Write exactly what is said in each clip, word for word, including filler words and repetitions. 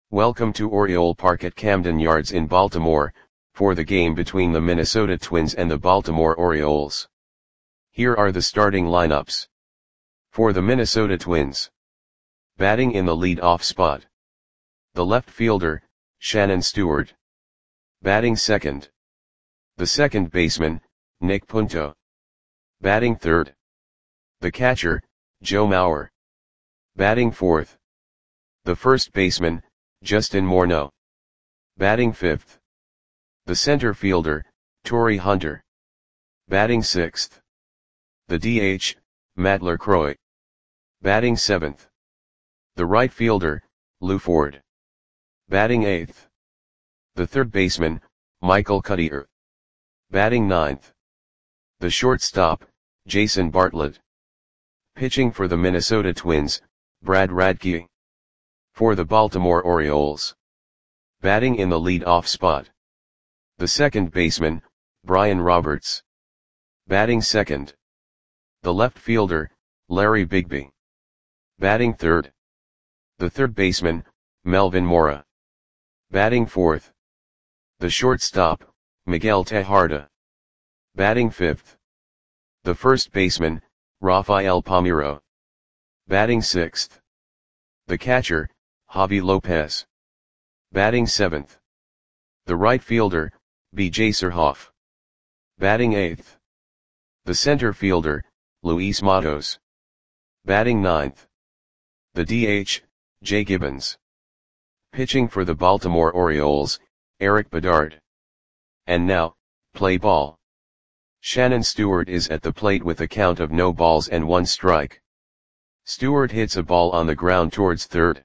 Welcome to Oriole Park at Camden Yards in Baltimore, for the game between the Minnesota Twins and the Baltimore Orioles. Here are the starting lineups. For the Minnesota Twins. Batting in the lead-off spot. The left fielder, Shannon Stewart. Batting second. The second baseman, Nick Punto. Batting third. The catcher, Joe Mauer. Batting fourth. The first baseman, Justin Morneau. Batting fifth. The center fielder, Torii Hunter. Batting sixth. The D H, Matt LaCroix. Batting seventh. The right fielder, Lew Ford. Batting eighth. The third baseman, Michael Cuddyer. Batting ninth. The shortstop, Jason Bartlett. Pitching for the Minnesota Twins, Brad Radke. For the Baltimore Orioles. Batting in the lead-off spot. The second baseman, Brian Roberts. Batting second. The left fielder, Larry Bigby. Batting third. The third baseman, Melvin Mora. Batting fourth. The shortstop, Miguel Tejada. Batting fifth. The first baseman, Rafael Palmeiro. Batting sixth. The catcher, Javi Lopez. Batting seventh. The right fielder, B J Surhoff. Batting eighth. The center fielder, Luis Matos. Batting ninth. The D H, Jay Gibbons. Pitching for the Baltimore Orioles, Erik Bedard. And now, play ball. Shannon Stewart is at the plate with a count of no balls and one strike. Stewart hits a ball on the ground towards third.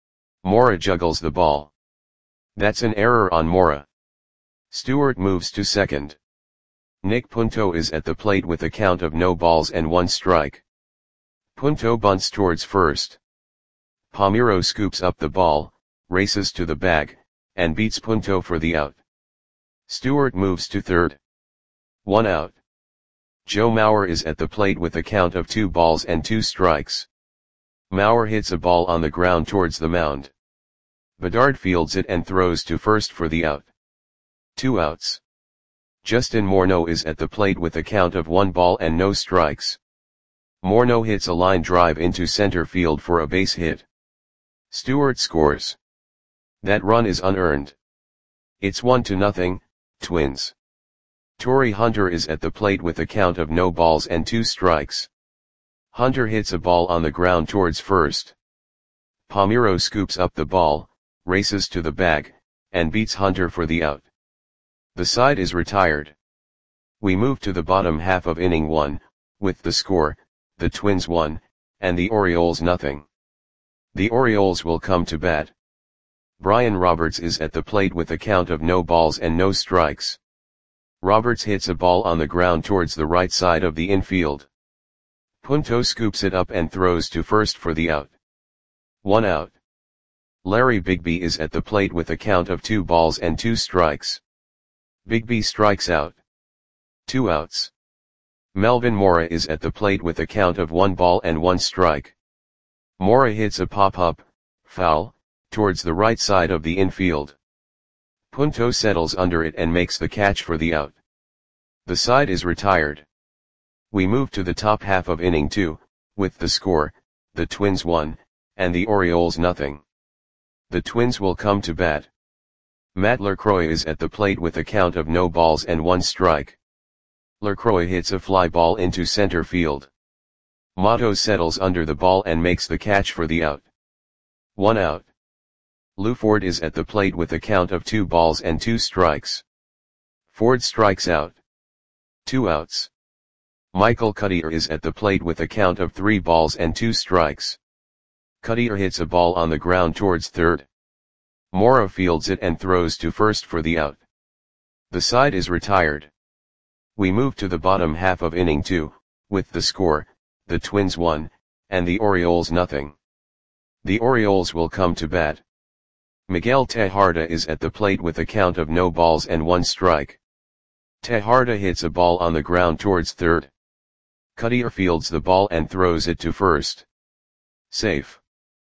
Mora juggles the ball. That's an error on Mora. Stewart moves to second. Nick Punto is at the plate with a count of no balls and one strike. Punto bunts towards first. Palmeiro scoops up the ball, races to the bag, and beats Punto for the out. Stewart moves to third. One out. Joe Mauer is at the plate with a count of two balls and two strikes. Mauer hits a ball on the ground towards the mound. Bedard fields it and throws to first for the out. Two outs. Justin Morneau is at the plate with a count of one ball and no strikes. Morneau hits a line drive into center field for a base hit. Stewart scores. That run is unearned. It's one to nothing, Twins. Torii Hunter is at the plate with a count of no balls and two strikes. Hunter hits a ball on the ground towards first. Palmeiro scoops up the ball, races to the bag, and beats Hunter for the out. The side is retired. We move to the bottom half of inning one, with the score, the Twins one, and the Orioles nothing. The Orioles will come to bat. Brian Roberts is at the plate with a count of no balls and no strikes. Roberts hits a ball on the ground towards the right side of the infield. Punto scoops it up and throws to first for the out. One out. Larry Bigby is at the plate with a count of two balls and two strikes. Bigby strikes out. Two outs. Melvin Mora is at the plate with a count of one ball and one strike. Mora hits a pop-up, foul, towards the right side of the infield. Punto settles under it and makes the catch for the out. The side is retired. We move to the top half of inning two, with the score, the Twins one, and the Orioles nothing. The Twins will come to bat. Matt LaCroix is at the plate with a count of no balls and one strike. LaCroix hits a fly ball into center field. Matos settles under the ball and makes the catch for the out. One out. Lew Ford is at the plate with a count of two balls and two strikes. Ford strikes out. Two outs. Michael Cuddyer is at the plate with a count of three balls and two strikes. Cuddyer hits a ball on the ground towards third. Mora fields it and throws to first for the out. The side is retired. We move to the bottom half of inning two, with the score, the Twins one, and the Orioles nothing. The Orioles will come to bat. Miguel Tejada is at the plate with a count of no balls and one strike. Tejada hits a ball on the ground towards third. Cuddyer fields the ball and throws it to first. Safe.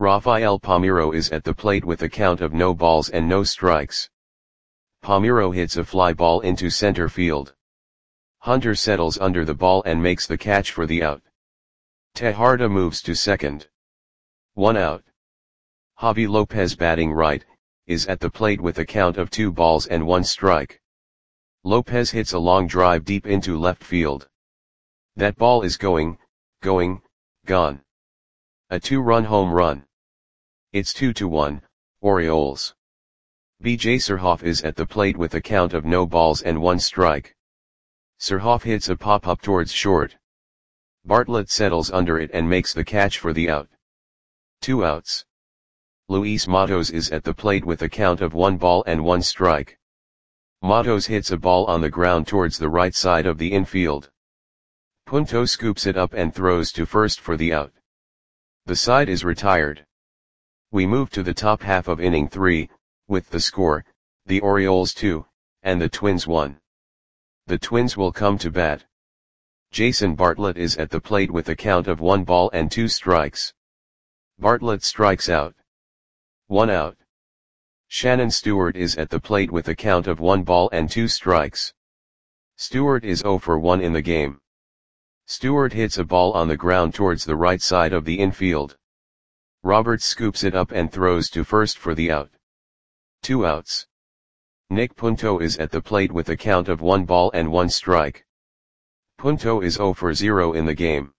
Rafael Palmeiro is at the plate with a count of no balls and no strikes. Palmeiro hits a fly ball into center field. Hunter settles under the ball and makes the catch for the out. Tejada moves to second. One out. Javi Lopez, batting right, is at the plate with a count of two balls and one strike. Lopez hits a long drive deep into left field. That ball is going, going, gone. A two-run home run. It's two to one, Orioles. B J Surhoff is at the plate with a count of no balls and one strike. Surhoff hits a pop-up towards short. Bartlett settles under it and makes the catch for the out. Two outs. Luis Matos is at the plate with a count of one ball and one strike. Matos hits a ball on the ground towards the right side of the infield. Punto scoops it up and throws to first for the out. The side is retired. We move to the top half of inning three, with the score, the Orioles two, and the Twins one. The Twins will come to bat. Jason Bartlett is at the plate with a count of one ball and two strikes. Bartlett strikes out. One out. Shannon Stewart is at the plate with a count of one ball and two strikes. Stewart is zero for one in the game. Stewart hits a ball on the ground towards the right side of the infield. Roberts scoops it up and throws to first for the out. Two outs. Nick Punto is at the plate with a count of one ball and one strike. Punto is zero for zero in the game.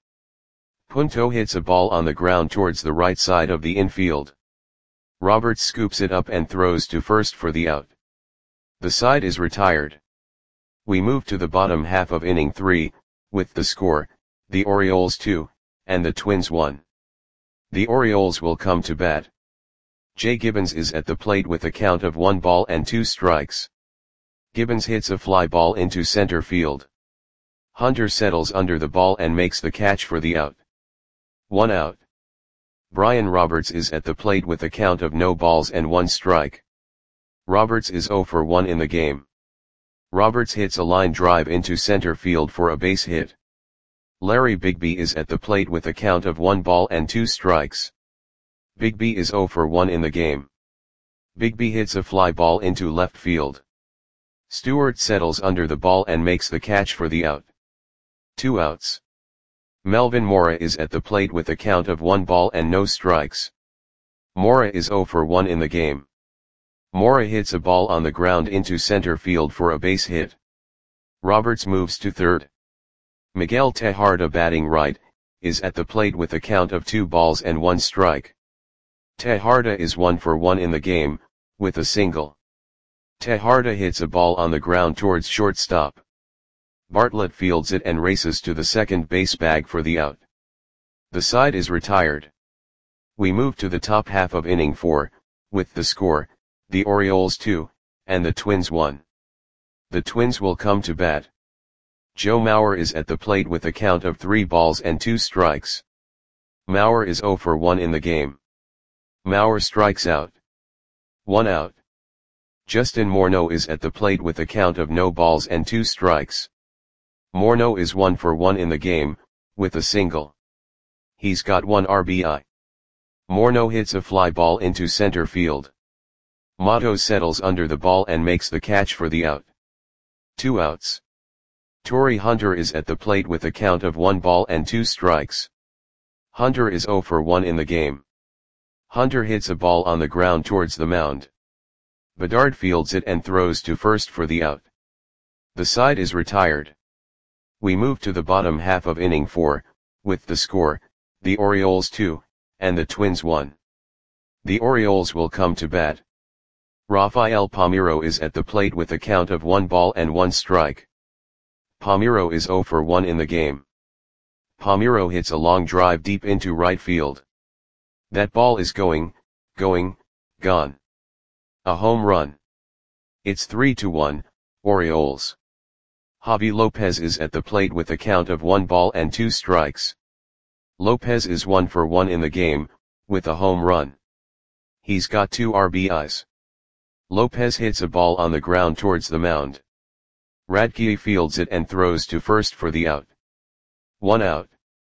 Punto hits a ball on the ground towards the right side of the infield. Roberts scoops it up and throws to first for the out. The side is retired. We move to the bottom half of inning three, with the score, the Orioles two, and the Twins one. The Orioles will come to bat. Jay Gibbons is at the plate with a count of one ball and two strikes. Gibbons hits a fly ball into center field. Hunter settles under the ball and makes the catch for the out. One out. Brian Roberts is at the plate with a count of no balls and one strike. Roberts is zero for one in the game. Roberts hits a line drive into center field for a base hit. Larry Bigby is at the plate with a count of one ball and two strikes. Bigby is zero for one in the game. Bigby hits a fly ball into left field. Stewart settles under the ball and makes the catch for the out. Two outs. Melvin Mora is at the plate with a count of one ball and no strikes. Mora is zero for one in the game. Mora hits a ball on the ground into center field for a base hit. Roberts moves to third. Miguel Tejada, batting right, is at the plate with a count of two balls and one strike. Tejada is one for one in the game, with a single. Tejada hits a ball on the ground towards shortstop. Bartlett fields it and races to the second base bag for the out. The side is retired. We move to the top half of inning four, with the score, the Orioles two, and the Twins one. The Twins will come to bat. Joe Mauer is at the plate with a count of three balls and two strikes. Mauer is zero for one in the game. Mauer strikes out. One out. Justin Morneau is at the plate with a count of no balls and two strikes. Morneau is one for one in the game, with a single. He's got one R B I. Morneau hits a fly ball into center field. Matos settles under the ball and makes the catch for the out. Two outs. Torrey Hunter is at the plate with a count of one ball and two strikes. Hunter is zero for one in the game. Hunter hits a ball on the ground towards the mound. Bedard fields it and throws to first for the out. The side is retired. We move to the bottom half of inning four, with the score, the Orioles two, and the Twins one. The Orioles will come to bat. Rafael Palmeiro is at the plate with a count of one ball and one strike. Palmeiro is zero for one in the game. Palmeiro hits a long drive deep into right field. That ball is going, going, gone. A home run. It's three to one, Orioles. Javi Lopez is at the plate with a count of one ball and two strikes. Lopez is one for one in the game, with a home run. He's got two R B Is. Lopez hits a ball on the ground towards the mound. Radke fields it and throws to first for the out. One out.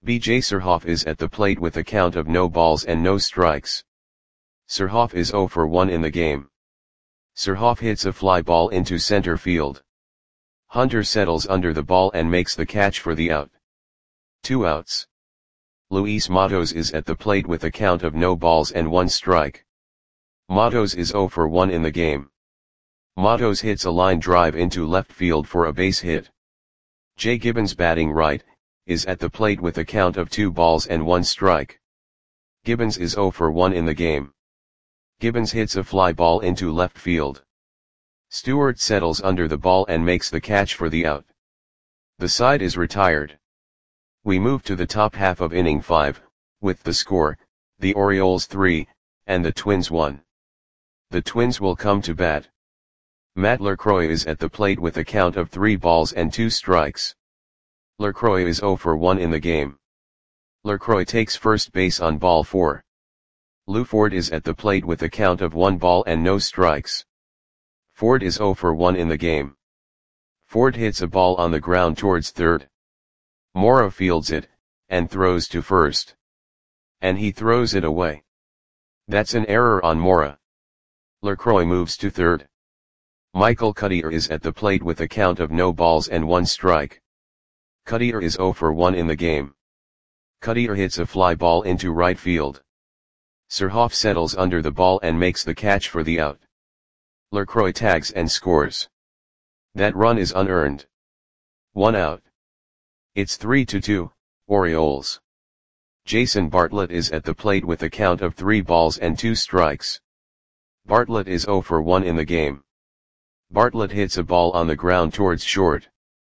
B J Surhoff is at the plate with a count of no balls and no strikes. Surhoff is zero for one in the game. Surhoff hits a fly ball into center field. Hunter settles under the ball and makes the catch for the out. Two outs. Luis Matos is at the plate with a count of no balls and one strike. Matos is zero for one in the game. Matos hits a line drive into left field for a base hit. Jay Gibbons, batting right, is at the plate with a count of two balls and one strike. Gibbons is zero for one in the game. Gibbons hits a fly ball into left field. Stewart settles under the ball and makes the catch for the out. The side is retired. We move to the top half of inning five, with the score, the Orioles three, and the Twins one. The Twins will come to bat. Matt LaCroix is at the plate with a count of three balls and two strikes. LaCroix is zero for one in the game. LaCroix takes first base on ball four. Lou Ford is at the plate with a count of one ball and no strikes. Ford is zero for one in the game. Ford hits a ball on the ground towards third. Mora fields it, and throws to first. And he throws it away. That's an error on Mora. LaCroix moves to third. Michael Cuddyer is at the plate with a count of no balls and one strike. Cuddyer is zero for one in the game. Cuddyer hits a fly ball into right field. Surhoff settles under the ball and makes the catch for the out. LaCroix tags and scores. That run is unearned. One out. It's three to two, Orioles. Jason Bartlett is at the plate with a count of three balls and two strikes. Bartlett is zero for one in the game. Bartlett hits a ball on the ground towards short.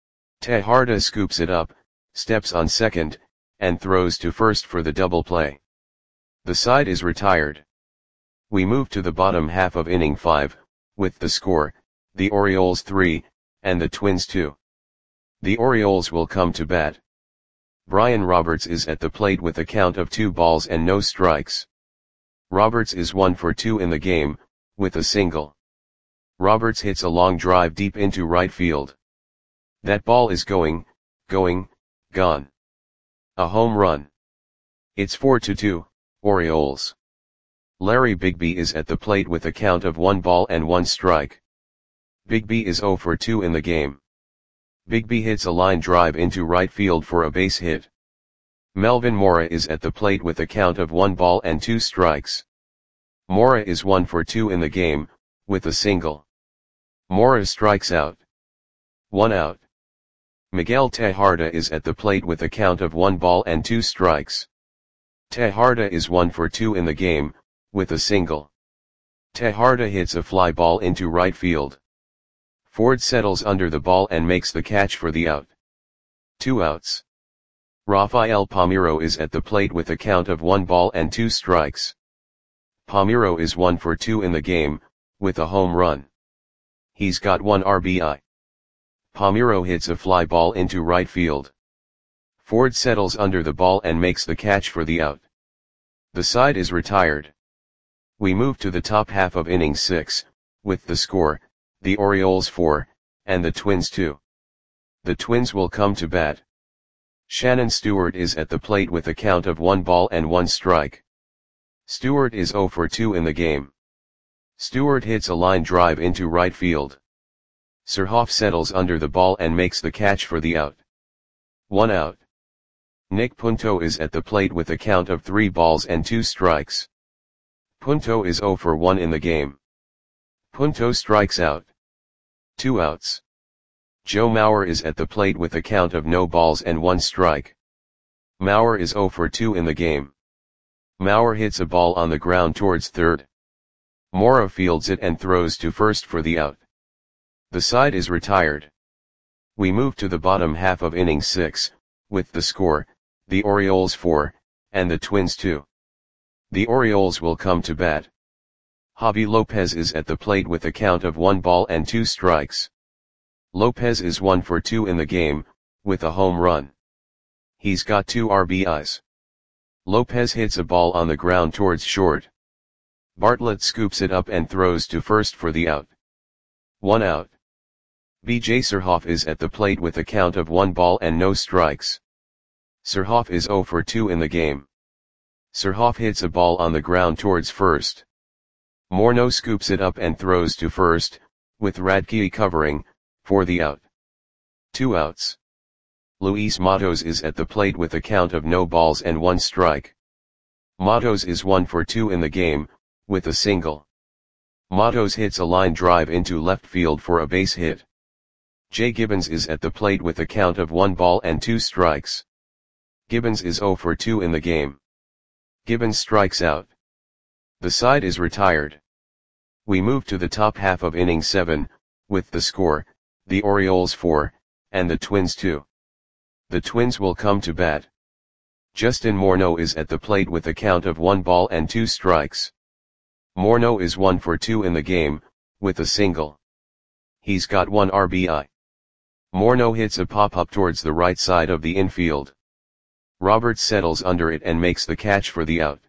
Tejada scoops it up, steps on second, and throws to first for the double play. The side is retired. We move to the bottom half of inning five, with the score, the Orioles three, and the Twins two. The Orioles will come to bat. Brian Roberts is at the plate with a count of two balls and no strikes. Roberts is one for two in the game, with a single. Roberts hits a long drive deep into right field. That ball is going, going, gone. A home run. It's four to two, Orioles. Larry Bigbie is at the plate with a count of one ball and one strike. Bigbie is zero for two in the game. Bigbie hits a line drive into right field for a base hit. Melvin Mora is at the plate with a count of one ball and two strikes. Mora is one for two in the game, with a single. Mora strikes out. One out. Miguel Tejada is at the plate with a count of one ball and two strikes. Tejada is one for two in the game, with a single. Tejada hits a fly ball into right field. Ford settles under the ball and makes the catch for the out. Two outs. Rafael Palmeiro is at the plate with a count of one ball and two strikes. Palmeiro is one for two in the game, with a home run. He's got one R B I. Palmeiro hits a fly ball into right field. Ford settles under the ball and makes the catch for the out. The side is retired. We move to the top half of inning six, with the score, the Orioles four, and the Twins two. The Twins will come to bat. Shannon Stewart is at the plate with a count of one ball and one strike. Stewart is zero for two in the game. Stewart hits a line drive into right field. Surhoff settles under the ball and makes the catch for the out. One out. Nick Punto is at the plate with a count of three balls and two strikes. Punto is zero for one in the game. Punto strikes out. Two outs. Joe Mauer is at the plate with a count of no balls and one strike. Mauer is zero for two in the game. Mauer hits a ball on the ground towards third. Mora fields it and throws to first for the out. The side is retired. We move to the bottom half of inning six, with the score, the Orioles four, and the Twins two. The Orioles will come to bat. Javi Lopez is at the plate with a count of one ball and two strikes. Lopez is one for two in the game, with a home run. He's got two R B Is. Lopez hits a ball on the ground towards short. Bartlett scoops it up and throws to first for the out. One out. B J Surhoff is at the plate with a count of one ball and no strikes. Surhoff is zero for two in the game. Surhoff hits a ball on the ground towards first. Morneau scoops it up and throws to first, with Radke covering, for the out. Two outs. Luis Matos is at the plate with a count of no balls and one strike. Matos is one for two in the game, with a single. Matos hits a line drive into left field for a base hit. Jay Gibbons is at the plate with a count of one ball and two strikes. Gibbons is zero for two in the game. Gibbons strikes out. The side is retired. We move to the top half of inning seven, with the score, the Orioles four, and the Twins two. The Twins will come to bat. Justin Morneau is at the plate with a count of one ball and two strikes. Morneau is one for two in the game, with a single. He's got one R B I. Morneau hits a pop-up towards the right side of the infield. Roberts settles under it and makes the catch for the out.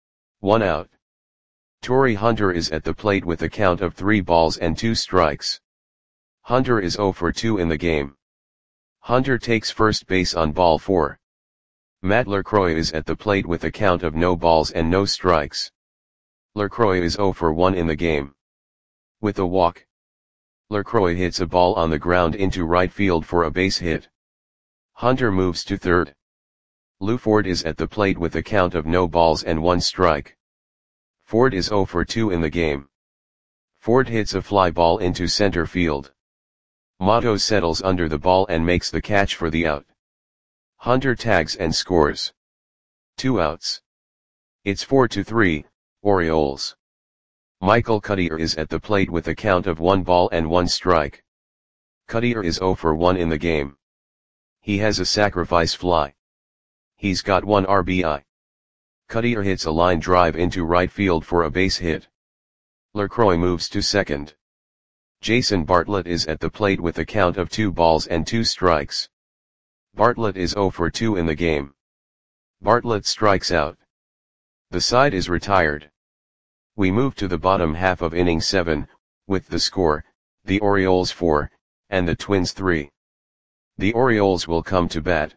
One out. Torrey Hunter is at the plate with a count of three balls and two strikes. Hunter is zero for two in the game. Hunter takes first base on ball four. Matt LaCroix is at the plate with a count of no balls and no strikes. LaCroix is zero for one in the game. With a walk, LaCroix hits a ball on the ground into right field for a base hit. Hunter moves to third. Lou Ford is at the plate with a count of no balls and one strike. Ford is zero for two in the game. Ford hits a fly ball into center field. Matos settles under the ball and makes the catch for the out. Hunter tags and scores. Two outs. It's four to three, Orioles. Michael Cuddyer is at the plate with a count of one ball and one strike. Cuddyer is zero for one in the game. He has a sacrifice fly. He's got one R B I. Cuddyer hits a line drive into right field for a base hit. LaCroix moves to second. Jason Bartlett is at the plate with a count of two balls and two strikes. Bartlett is zero for two in the game. Bartlett strikes out. The side is retired. We move to the bottom half of inning seven, with the score, the Orioles four, and the Twins three. The Orioles will come to bat.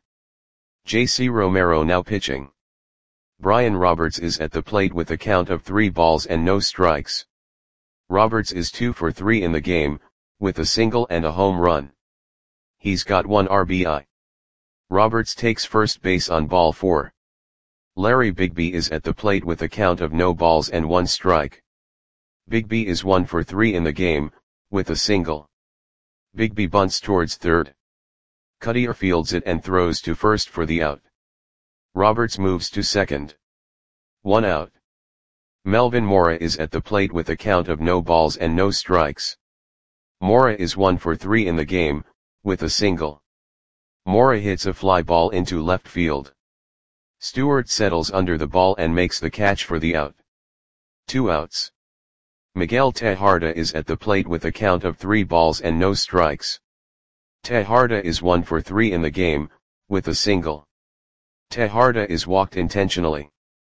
J C Romero now pitching. Brian Roberts is at the plate with a count of three balls and no strikes. Roberts is two for three in the game, with a single and a home run. He's got one R B I. Roberts takes first base on ball four. Larry Bigby is at the plate with a count of no balls and one strike. Bigby is one for three in the game, with a single. Bigby bunts towards third. Cuddyer fields it and throws to first for the out. Roberts moves to second. One out. Melvin Mora is at the plate with a count of no balls and no strikes. Mora is one for three in the game, with a single. Mora hits a fly ball into left field. Stewart settles under the ball and makes the catch for the out. Two outs. Miguel Tejada is at the plate with a count of three balls and no strikes. Tejada is one for three in the game, with a single. Tejada is walked intentionally.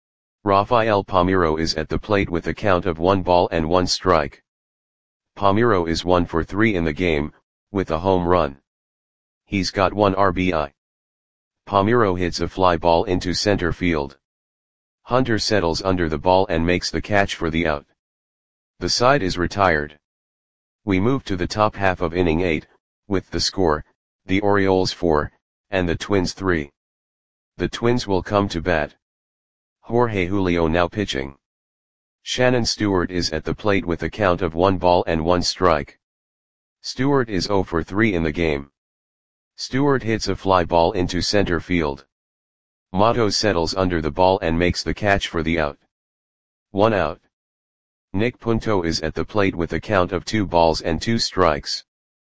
Rafael Palmeiro is at the plate with a count of one ball and one strike. Palmeiro is one for three in the game, with a home run. He's got one R B I. Palmeiro hits a fly ball into center field. Hunter settles under the ball and makes the catch for the out. The side is retired. We move to the top half of inning eight, with the score, the Orioles four, and the Twins three. The Twins will come to bat. Jorge Julio now pitching. Shannon Stewart is at the plate with a count of one ball and one strike. Stewart is zero for three in the game. Stewart hits a fly ball into center field. Matos settles under the ball and makes the catch for the out. One out. Nick Punto is at the plate with a count of two balls and two strikes.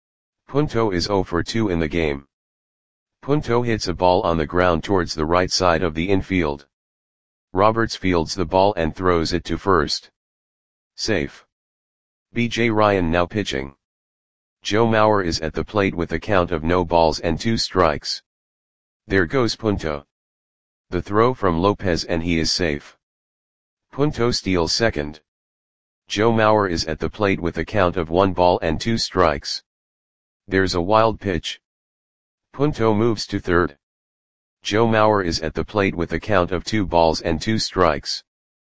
Punto is zero for two in the game. Punto hits a ball on the ground towards the right side of the infield. Roberts fields the ball and throws it to first. Safe. B J Ryan now pitching. Joe Mauer is at the plate with a count of no balls and two strikes. There goes Punto. The throw from Lopez and he is safe. Punto steals second. Joe Mauer is at the plate with a count of one ball and two strikes. There's a wild pitch. Punto moves to third. Joe Mauer is at the plate with a count of two balls and two strikes.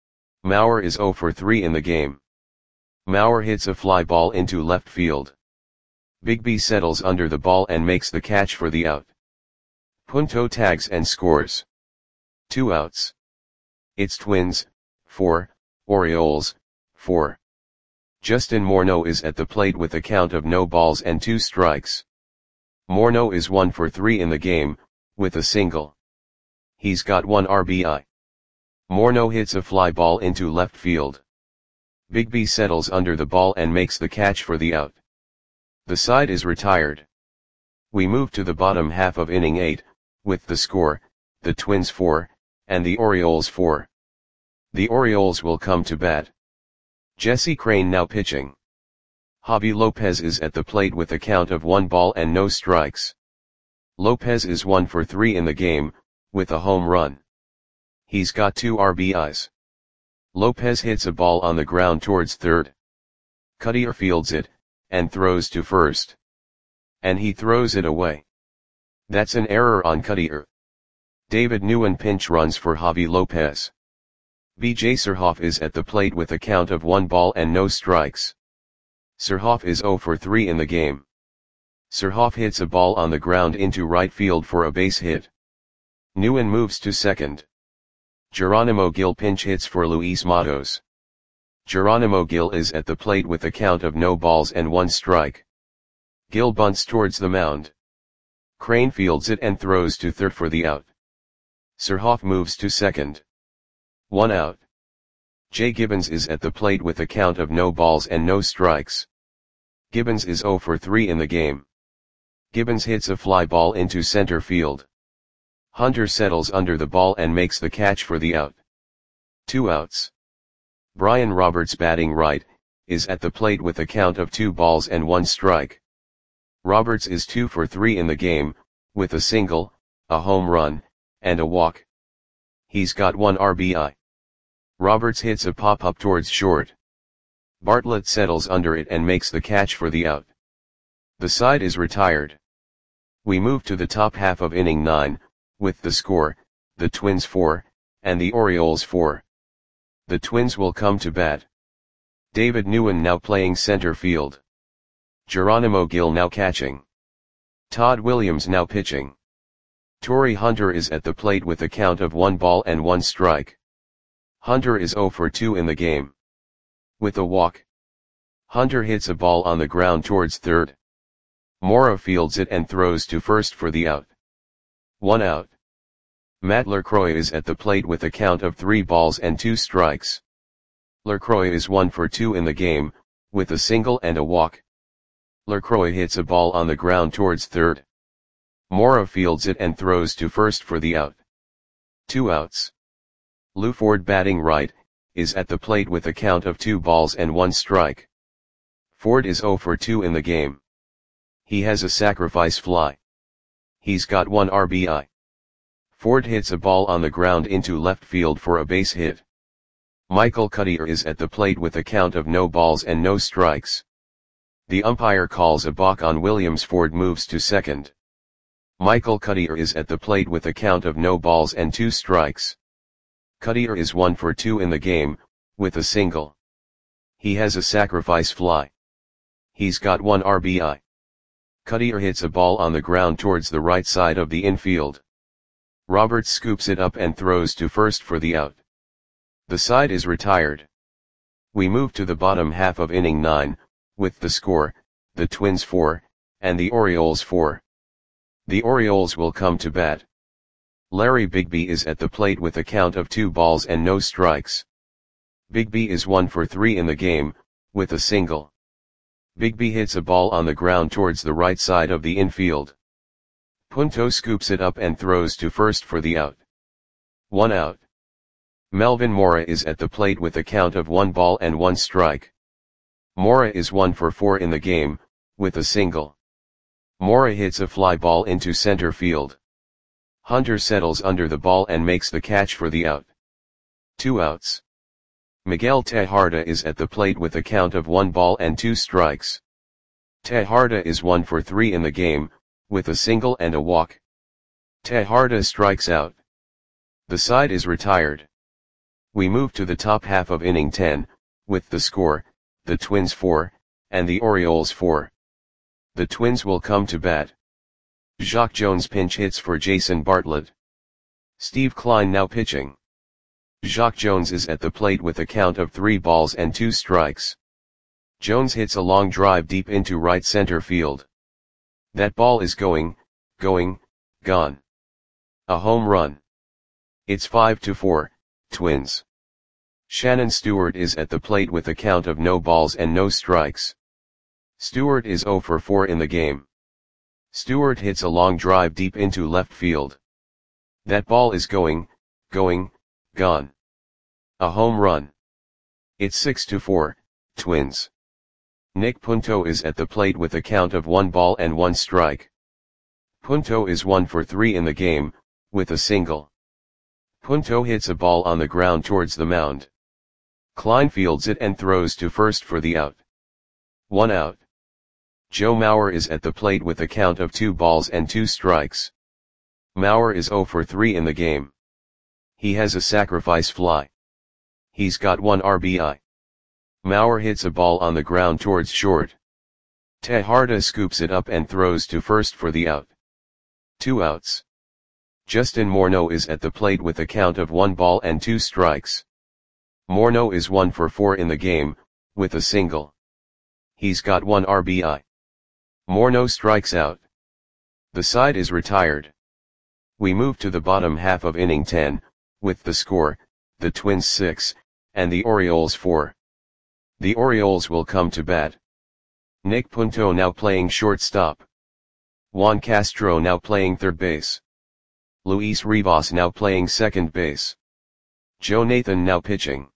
Mauer is zero for three in the game. Mauer hits a fly ball into left field. Bigby settles under the ball and makes the catch for the out. Punto tags and scores. Two outs. It's Twins, four, Orioles, four. Justin Morneau is at the plate with a count of no balls and two strikes. Morneau is one for three in the game, with a single. He's got one R B I. Morneau hits a fly ball into left field. Bigby settles under the ball and makes the catch for the out. The side is retired. We move to the bottom half of inning eight, with the score, the Twins four, and the Orioles four. The Orioles will come to bat. Jesse Crain now pitching. Javi Lopez is at the plate with a count of one ball and no strikes. Lopez is one for three in the game, with a home run. He's got two R B Is. Lopez hits a ball on the ground towards third. Cutter fields it, and throws to first. And he throws it away. That's an error on Cutter. David Nguyen pinch runs for Javi Lopez. V J Surhoff is at the plate with a count of one ball and no strikes. Surhoff is zero for three in the game. Surhoff hits a ball on the ground into right field for a base hit. Nguyen moves to second. Geronimo Gil pinch hits for Luis Matos. Geronimo Gil is at the plate with a count of no balls and one strike. Gil bunts towards the mound. Crain fields it and throws to third for the out. Surhoff moves to second. One out. Jay Gibbons is at the plate with a count of no balls and no strikes. Gibbons is zero for three in the game. Gibbons hits a fly ball into center field. Hunter settles under the ball and makes the catch for the out. Two outs. Brian Roberts batting right, is at the plate with a count of two balls and one strike. Roberts is two for three in the game, with a single, a home run, and a walk. He's got one R B I. Roberts hits a pop-up towards short. Bartlett settles under it and makes the catch for the out. The side is retired. We move to the top half of inning nine, with the score, the Twins four, and the Orioles four. The Twins will come to bat. David Nguyen now playing center field. Geronimo Gil now catching. Todd Williams now pitching. Torrey Hunter is at the plate with a count of one ball and one strike. Hunter is zero for two in the game. With a walk. Hunter hits a ball on the ground towards third. Mora fields it and throws to first for the out. One out. Matt LaCroix is at the plate with a count of three balls and two strikes. LaCroix is one for two in the game, with a single and a walk. LaCroix hits a ball on the ground towards third. Mora fields it and throws to first for the out. Two outs. Lou Ford batting right, is at the plate with a count of two balls and one strike. Ford is zero for two in the game. He has a sacrifice fly. He's got one R B I. Ford hits a ball on the ground into left field for a base hit. Michael Cutter is at the plate with a count of no balls and no strikes. The umpire calls a balk on Williams. Ford moves to second. Michael Cutter is at the plate with a count of no balls and two strikes. Cutter is one for two in the game, with a single. He has a sacrifice fly. He's got one R B I. Cutter hits a ball on the ground towards the right side of the infield. Roberts scoops it up and throws to first for the out. The side is retired. We move to the bottom half of inning nine, with the score, the Twins four, and the Orioles four. The Orioles will come to bat. Larry Bigby is at the plate with a count of two balls and no strikes. Bigby is one for three in the game, with a single. Bigby hits a ball on the ground towards the right side of the infield. Punto scoops it up and throws to first for the out. One out. Melvin Mora is at the plate with a count of one ball and one strike. Mora is one for four in the game, with a single. Mora hits a fly ball into center field. Hunter settles under the ball and makes the catch for the out. Two outs. Miguel Tejada is at the plate with a count of one ball and two strikes. Tejada is one for three in the game, with a single and a walk. Tejada strikes out. The side is retired. We move to the top half of inning ten, with the score, the Twins four, and the Orioles four. The Twins will come to bat. Jacque Jones pinch hits for Jason Bartlett. Steve Kline now pitching. Jacque Jones is at the plate with a count of three balls and two strikes. Jones hits a long drive deep into right center field. That ball is going, going, gone. A home run. It's five to four, Twins. Shannon Stewart is at the plate with a count of no balls and no strikes. Stewart is zero for four in the game. Stewart hits a long drive deep into left field. That ball is going, going, gone. A home run. It's six to four, Twins. Nick Punto is at the plate with a count of one ball and one strike. Punto is one for three in the game, with a single. Punto hits a ball on the ground towards the mound. Kline fields it and throws to first for the out. One out. Joe Mauer is at the plate with a count of two balls and two strikes. Mauer is zero for three in the game. He has a sacrifice fly. He's got one R B I. Mauer hits a ball on the ground towards short. Tejada scoops it up and throws to first for the out. Two outs. Justin Morneau is at the plate with a count of one ball and two strikes. Morneau is one for four in the game, with a single. He's got one R B I. Morneau strikes out. The side is retired. We move to the bottom half of inning ten, with the score, the Twins six, and the Orioles four. The Orioles will come to bat. Nick Punto now playing shortstop. Juan Castro now playing third base. Luis Rivas now playing second base. Joe Nathan now pitching.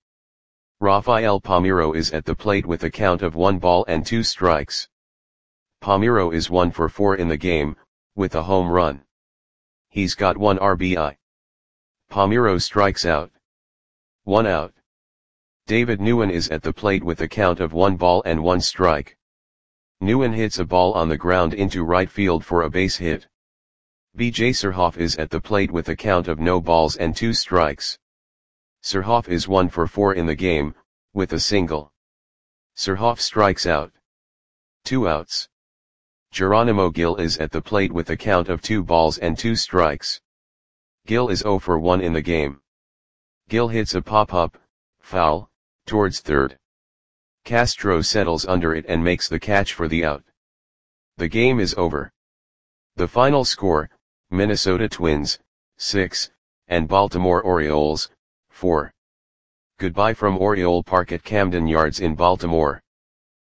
Rafael Palmeiro is at the plate with a count of one ball and two strikes. Palmeiro is one for four in the game, with a home run. He's got one R B I. Palmeiro strikes out. One out. David Nguyen is at the plate with a count of one ball and one strike. Nguyen hits a ball on the ground into right field for a base hit. B J Surhoff is at the plate with a count of no balls and two strikes. Surhoff is one for four in the game, with a single. Surhoff strikes out. Two outs. Geronimo Gil is at the plate with a count of two balls and two strikes. Gil is zero for one in the game. Gil hits a pop-up, foul, towards third. Castro settles under it and makes the catch for the out. The game is over. The final score, Minnesota Twins, six, and Baltimore Orioles, four. Goodbye from Oriole Park at Camden Yards in Baltimore.